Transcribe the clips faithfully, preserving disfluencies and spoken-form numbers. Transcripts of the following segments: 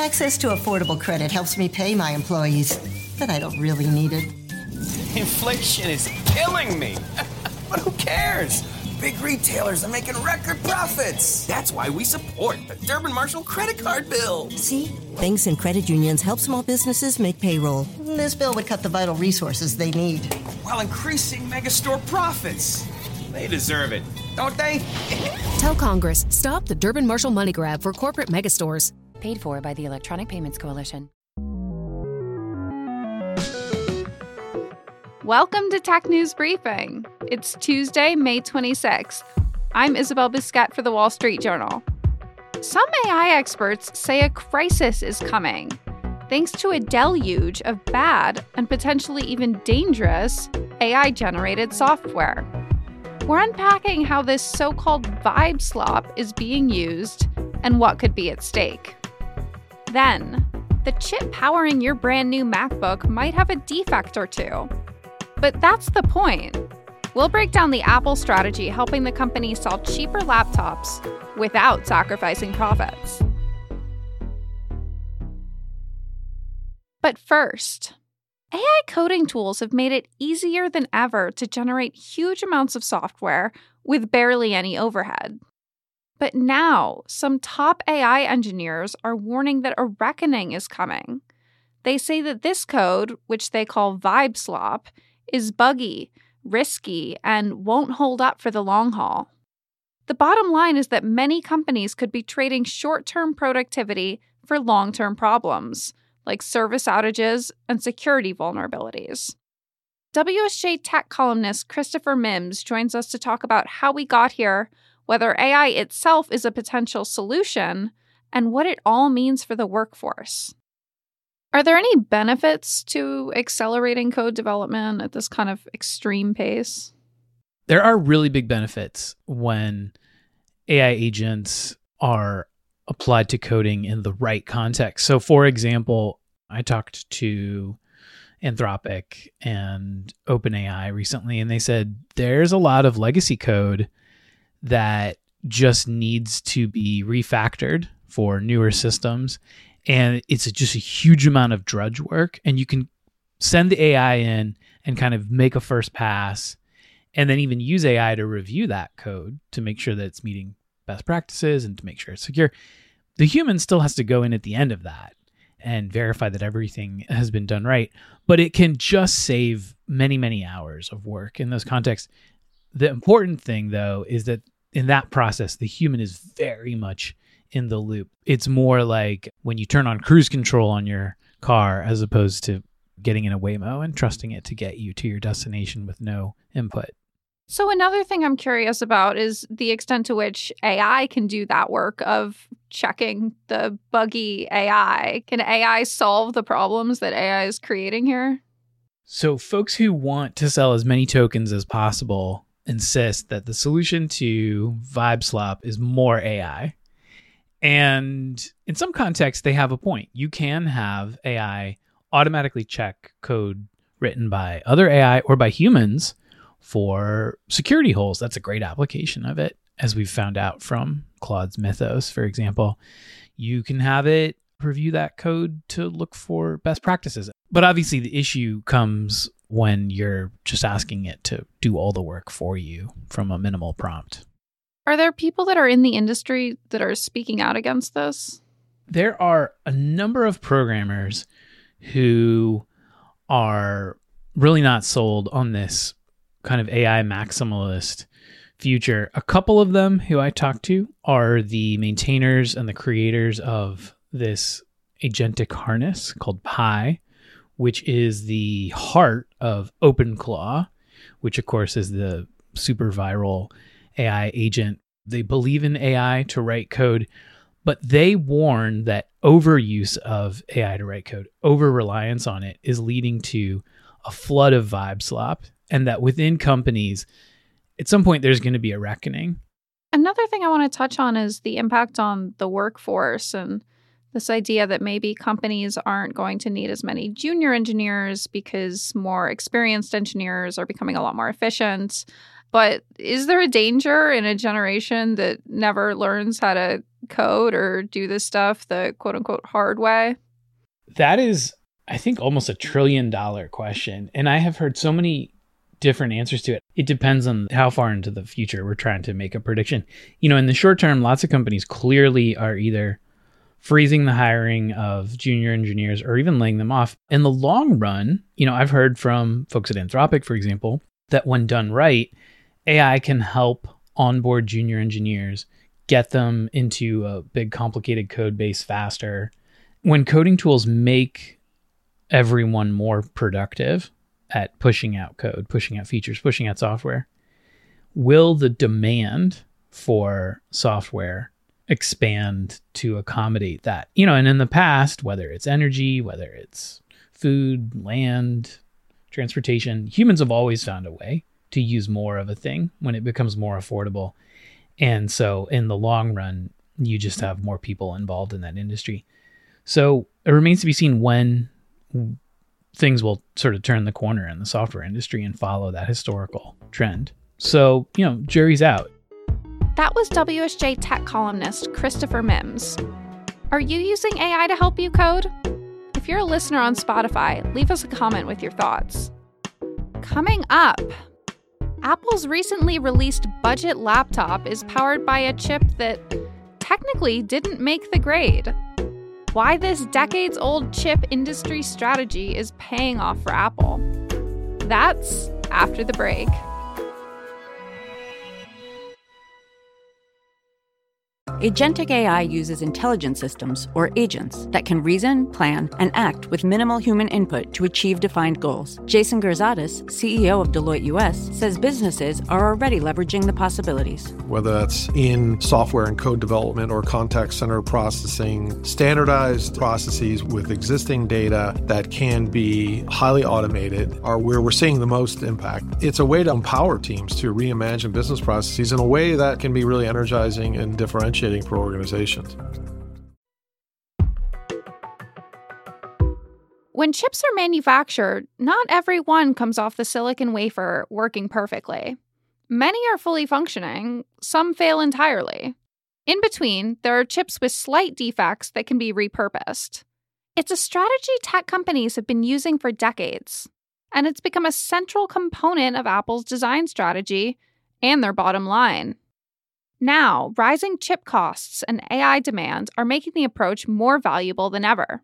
Access to affordable credit helps me pay my employees, but I don't really need it. Inflation is killing me. But who cares? Big retailers are making record profits. That's why we support the Durbin Marshall credit card bill. See? Banks and credit unions help small businesses make payroll. This bill would cut the vital resources they need, while increasing megastore profits. They deserve it, don't they? Tell Congress, stop the Durbin Marshall money grab for corporate megastores. Paid for by the Electronic Payments Coalition. Welcome to Tech News Briefing. It's Tuesday, May twenty-sixth. I'm Isabel Bisquette for The Wall Street Journal. Some A I experts say a crisis is coming, thanks to a deluge of bad and potentially even dangerous A I-generated software. We're unpacking how this so-called vibe slop is being used and what could be at stake. Then, the chip powering your brand new MacBook might have a defect or two. But that's the point. We'll break down the Apple strategy helping the company sell cheaper laptops without sacrificing profits. But first, A I coding tools have made it easier than ever to generate huge amounts of software with barely any overhead. But now, some top A I engineers are warning that a reckoning is coming. They say that this code, which they call vibe slop, is buggy, risky, and won't hold up for the long haul. The bottom line is that many companies could be trading short-term productivity for long-term problems, like service outages and security vulnerabilities. W S J Tech columnist Christopher Mims joins us to talk about how we got here, whether A I itself is a potential solution, and what it all means for the workforce. Are there any benefits to accelerating code development at this kind of extreme pace? There are really big benefits when A I agents are applied to coding in the right context. So, for example, I talked to Anthropic and OpenAI recently, and they said there's a lot of legacy code that just needs to be refactored for newer systems. And it's just a huge amount of drudge work. And you can send the A I in and kind of make a first pass and then even use A I to review that code to make sure that it's meeting best practices and to make sure it's secure. The human still has to go in at the end of that and verify that everything has been done right. But it can just save many, many hours of work in those contexts. The important thing, though, is that in that process, the human is very much in the loop. It's more like when you turn on cruise control on your car as opposed to getting in a Waymo and trusting it to get you to your destination with no input. So another thing I'm curious about is the extent to which A I can do that work of checking the buggy A I. Can A I solve the problems that A I is creating here? So folks who want to sell as many tokens as possible insist that the solution to vibe slop is more A I. And in some contexts, they have a point. You can have A I automatically check code written by other A I or by humans for security holes. That's a great application of it, as we've found out from Claude's Mythos, for example. You can have it review that code to look for best practices. But obviously, the issue comes when you're just asking it to do all the work for you from a minimal prompt. Are there people that are in the industry that are speaking out against this? There are a number of programmers who are really not sold on this kind of A I maximalist future. A couple of them who I talked to are the maintainers and the creators of this agentic harness called Pi, which is the heart of OpenClaw, which of course is the super viral A I agent. They believe in A I to write code, but they warn that overuse of A I to write code, over-reliance on it, is leading to a flood of vibe slop, and that within companies, at some point, there's going to be a reckoning. Another thing I want to touch on is the impact on the workforce and this idea that maybe companies aren't going to need as many junior engineers because more experienced engineers are becoming a lot more efficient. But is there a danger in a generation that never learns how to code or do this stuff the quote-unquote hard way? That is, I think, almost a trillion dollar question. And I have heard so many different answers to it. It depends on how far into the future we're trying to make a prediction. You know, in the short term, lots of companies clearly are either freezing the hiring of junior engineers or even laying them off. In the long run, you know, I've heard from folks at Anthropic, for example, that when done right, A I can help onboard junior engineers, get them into a big complicated code base faster. When coding tools make everyone more productive at pushing out code, pushing out features, pushing out software, will the demand for software expand to accommodate that? You know, and in the past, whether it's energy, whether it's food, land, transportation, humans have always found a way to use more of a thing when it becomes more affordable. And so in the long run, you just have more people involved in that industry. So it remains to be seen when things will sort of turn the corner in the software industry and follow that historical trend. So, you know, jury's out. That was W S J tech columnist Christopher Mims. Are you using A I to help you code? If you're a listener on Spotify, leave us a comment with your thoughts. Coming up, Apple's recently released budget laptop is powered by a chip that technically didn't make the grade. Why this decades-old chip industry strategy is paying off for Apple. That's after the break. Agentic A I uses intelligent systems, or agents, that can reason, plan, and act with minimal human input to achieve defined goals. Jason Gerzadis, C E O of Deloitte U S, says businesses are already leveraging the possibilities. Whether that's in software and code development or contact center processing, standardized processes with existing data that can be highly automated are where we're seeing the most impact. It's a way to empower teams to reimagine business processes in a way that can be really energizing and differentiating for organizations. When chips are manufactured, not every one comes off the silicon wafer working perfectly. Many are fully functioning, some fail entirely. In between, there are chips with slight defects that can be repurposed. It's a strategy tech companies have been using for decades, and it's become a central component of Apple's design strategy and their bottom line. Now, rising chip costs and A I demand are making the approach more valuable than ever.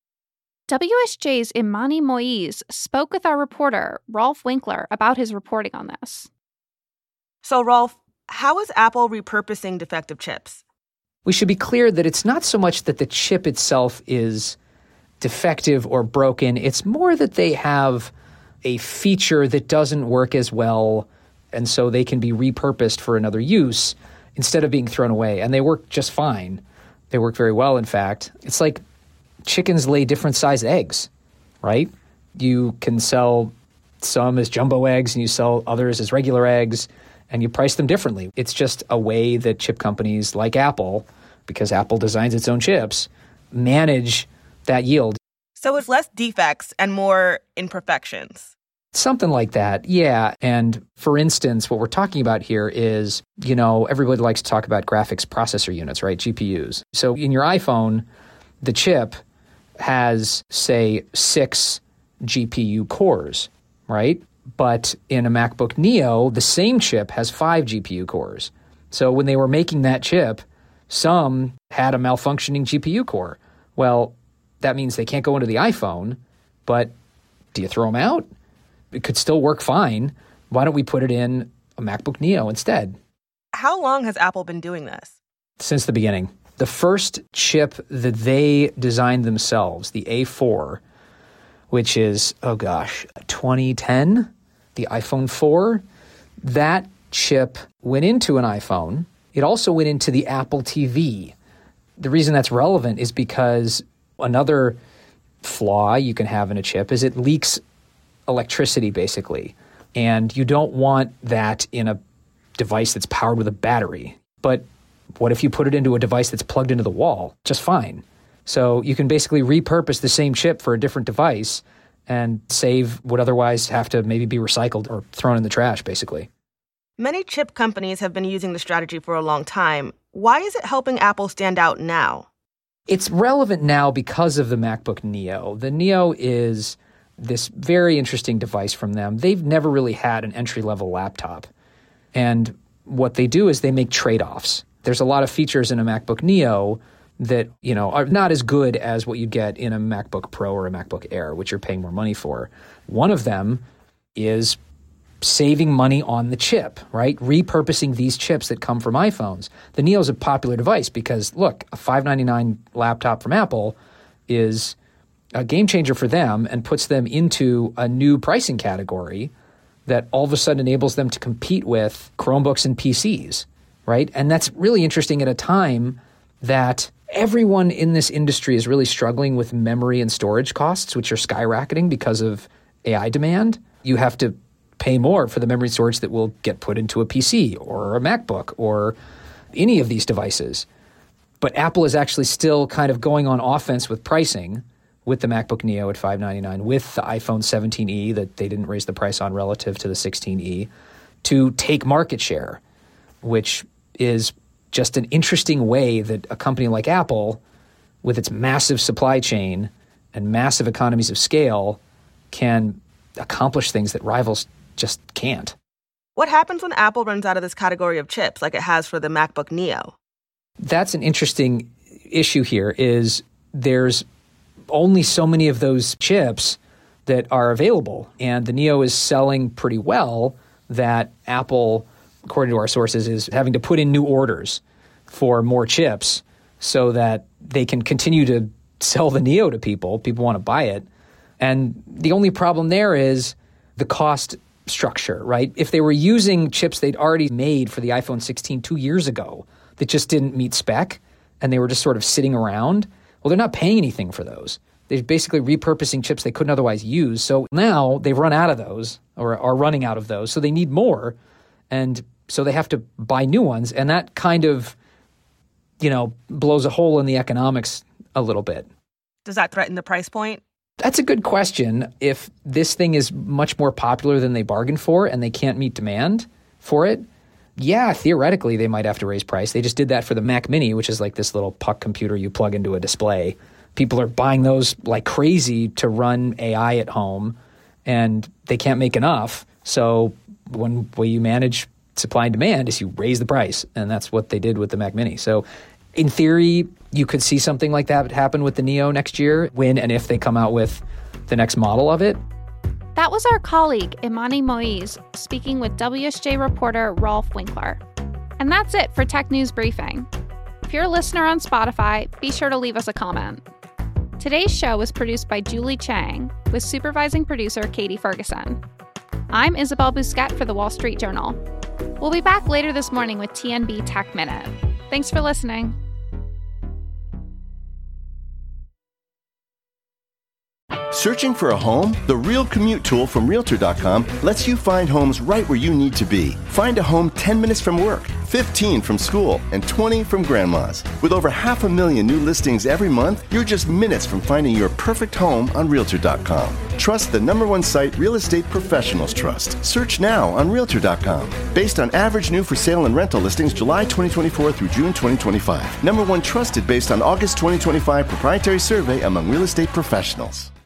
W S J's Imani Moise spoke with our reporter, Rolf Winkler, about his reporting on this. So, Rolf, how is Apple repurposing defective chips? We should be clear that it's not so much that the chip itself is defective or broken. It's more that they have a feature that doesn't work as well, and so they can be repurposed for another use instead of being thrown away. And they work just fine. They work very well, in fact. It's like chickens lay different sized eggs, right? You can sell some as jumbo eggs and you sell others as regular eggs, and you price them differently. It's just a way that chip companies like Apple, because Apple designs its own chips, manage that yield. So it's less defects and more imperfections. Something like that, yeah. And for instance, what we're talking about here is, you know, everybody likes to talk about graphics processor units, right? G P Us. So in your iPhone, the chip has, say, six G P U cores, right? But in a MacBook Neo, the same chip has five G P U cores. So when they were making that chip, some had a malfunctioning G P U core. Well, that means they can't go into the iPhone, but do you throw them out? It could still work fine. Why don't we put it in a MacBook Neo instead? How long has Apple been doing this? Since the beginning. The first chip that they designed themselves, the A four, which is, oh gosh, twenty ten, the iPhone four, that chip went into an iPhone. It also went into the Apple T V. The reason that's relevant is because another flaw you can have in a chip is it leaks electricity, basically. And you don't want that in a device that's powered with a battery. But what if you put it into a device that's plugged into the wall? Just fine. So you can basically repurpose the same chip for a different device and save would otherwise have to maybe be recycled or thrown in the trash, basically. Many chip companies have been using the strategy for a long time. Why is it helping Apple stand out now? It's relevant now because of the MacBook Neo. The Neo is this very interesting device from them. They've never really had an entry-level laptop. And what they do is they make trade-offs. There's a lot of features in a MacBook Neo that, you know, are not as good as what you'd get in a MacBook Pro or a MacBook Air, which you're paying more money for. One of them is saving money on the chip, right? Repurposing these chips that come from iPhones. The Neo is a popular device because, look, a five ninety-nine laptop from Apple is a game changer for them and puts them into a new pricing category that all of a sudden enables them to compete with Chromebooks and P Cs, right? And that's really interesting at a time that everyone in this industry is really struggling with memory and storage costs, which are skyrocketing because of A I demand. You have to pay more for the memory storage that will get put into a P C or a MacBook or any of these devices. But Apple is actually still kind of going on offense with pricing with the MacBook Neo at five ninety-nine, with the iPhone seventeen E that they didn't raise the price on relative to the sixteen E, to take market share, which is just an interesting way that a company like Apple, with its massive supply chain and massive economies of scale, can accomplish things that rivals just can't. What happens when Apple runs out of this category of chips like it has for the MacBook Neo? That's an interesting issue here, is there's only so many of those chips that are available. And the Neo is selling pretty well that Apple, according to our sources, is having to put in new orders for more chips so that they can continue to sell the Neo to people. People want to buy it. And the only problem there is the cost structure, right? If they were using chips they'd already made for the iPhone sixteen two years ago that just didn't meet spec and they were just sort of sitting around, well, they're not paying anything for those. They're basically repurposing chips they couldn't otherwise use. So now they've run out of those or are running out of those. So they need more. And so they have to buy new ones. And that kind of, you know, blows a hole in the economics a little bit. Does that threaten the price point? That's a good question. If this thing is much more popular than they bargained for and they can't meet demand for it, yeah, theoretically they might have to raise price. They just did that for the Mac Mini, which is like this little puck computer you plug into a display. People are buying those like crazy to run A I at home, and they can't make enough. So one way you manage supply and demand is you raise the price, and that's what they did with the Mac Mini. So in theory, you could see something like that happen with the Neo next year, when and if they come out with the next model of it. That was our colleague, Imani Moise, speaking with W S J reporter Rolf Winkler. And that's it for Tech News Briefing. If you're a listener on Spotify, be sure to leave us a comment. Today's show was produced by Julie Chang, with supervising producer Katie Ferguson. I'm Isabel Busquet for The Wall Street Journal. We'll be back later this morning with T N B Tech Minute. Thanks for listening. Searching for a home? The Real Commute tool from Realtor dot com lets you find homes right where you need to be. Find a home ten minutes from work, fifteen from school, and twenty from grandma's. With over half a million new listings every month, you're just minutes from finding your perfect home on Realtor dot com. Trust the number one site real estate professionals trust. Search now on Realtor dot com. Based on average new for sale and rental listings July twenty twenty-four through June twenty twenty-five. Number one trusted based on August twenty twenty-five proprietary survey among real estate professionals.